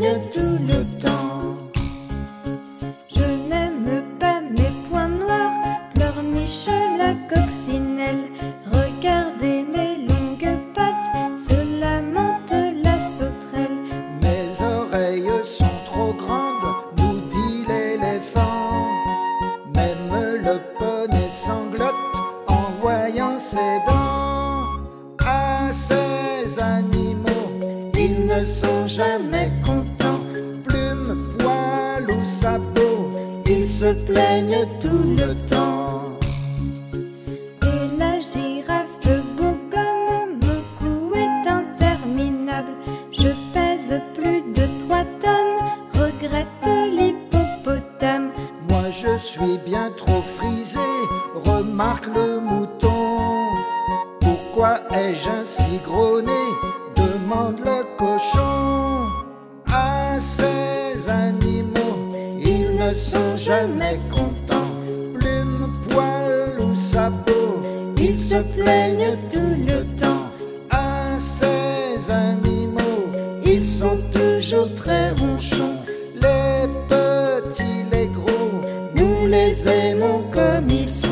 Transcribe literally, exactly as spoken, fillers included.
plaignent tout le temps. Je n'aime pas mes points noirs, pleurniche la coccinelle. Regardez mes longues pattes, se lamente la sauterelle. Mes oreilles sont trop grandes, nous dit l'éléphant. Même le poney sanglote en voyant ses dents. À ces animaux, ils ne sont jamais contents. Plumes, poils ou sabots, ils se plaignent tout le temps. Et la girafe beau comme mon cou est interminable. Je pèse plus de trois tonnes, regrette l'hippopotame. Moi je suis bien trop frisé, remarque le mouton. Pourquoi ai-je ainsi gros nez, demande le cochon. À ces animaux, ils ne sont jamais contents. Plumes, poils ou sabots, ils se plaignent tout le temps. À ces animaux, ils sont toujours très ronchons. Les petits, les gros, nous les aimons comme ils sont.